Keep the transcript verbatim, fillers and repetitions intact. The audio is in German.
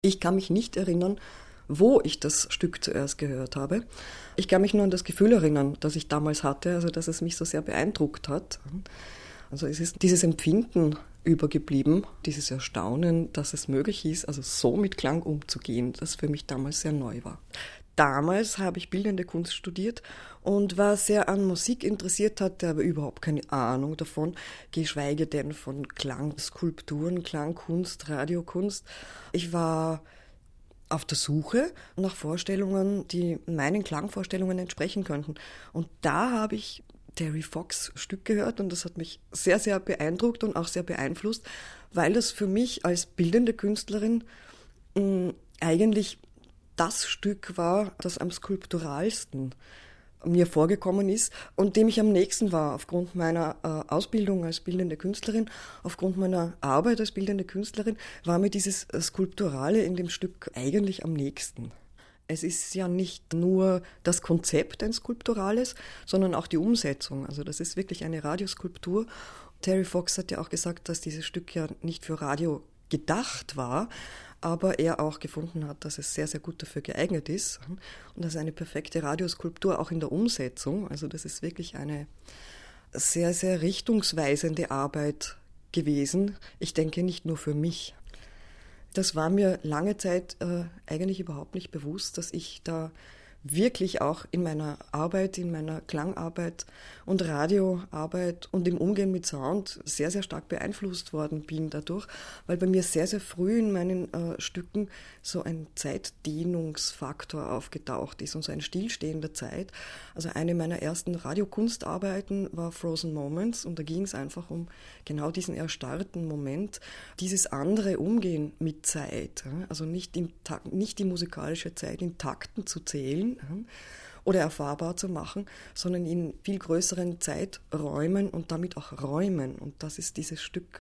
Ich kann mich nicht erinnern, wo ich das Stück zuerst gehört habe. Ich kann mich nur an das Gefühl erinnern, das ich damals hatte, also dass es mich so sehr beeindruckt hat. Also es ist dieses Empfinden übergeblieben, dieses Erstaunen, dass es möglich ist, also so mit Klang umzugehen, das für mich damals sehr neu war. Damals habe ich Bildende Kunst studiert und war sehr an Musik interessiert, hatte aber überhaupt keine Ahnung davon, geschweige denn von Klangskulpturen, Klangkunst, Radiokunst. Ich war auf der Suche nach Vorstellungen, die meinen Klangvorstellungen entsprechen könnten. Und da habe ich Terry Fox Stück gehört und das hat mich sehr, sehr beeindruckt und auch sehr beeinflusst, weil das für mich als bildende Künstlerin mh, eigentlich das Stück war, das am skulpturalsten mir vorgekommen ist und dem ich am nächsten war, aufgrund meiner äh, Ausbildung als bildende Künstlerin, aufgrund meiner Arbeit als bildende Künstlerin, war mir dieses äh, Skulpturale in dem Stück eigentlich am nächsten. Es ist ja nicht nur das Konzept ein skulpturales, sondern auch die Umsetzung. Also das ist wirklich eine Radioskulptur. Terry Fox hat ja auch gesagt, dass dieses Stück ja nicht für Radio gedacht war, aber er auch gefunden hat, dass es sehr, sehr gut dafür geeignet ist und dass eine perfekte Radioskulptur auch in der Umsetzung, also das ist wirklich eine sehr, sehr richtungsweisende Arbeit gewesen. Ich denke nicht nur für mich. Das war mir lange Zeit äh, eigentlich überhaupt nicht bewusst, dass ich da wirklich auch in meiner Arbeit, in meiner Klangarbeit und Radioarbeit und im Umgehen mit Sound sehr, sehr stark beeinflusst worden bin dadurch, weil bei mir sehr, sehr früh in meinen äh, Stücken so ein Zeitdehnungsfaktor aufgetaucht ist und so ein Stillstehen der Zeit. Also eine meiner ersten Radiokunstarbeiten war Frozen Moments und da ging es einfach um genau diesen erstarrten Moment, dieses andere Umgehen mit Zeit, also nicht, in, nicht die musikalische Zeit in Takten zu zählen, oder erfahrbar zu machen, sondern in viel größeren Zeiträumen und damit auch Räumen. Und das ist dieses Stück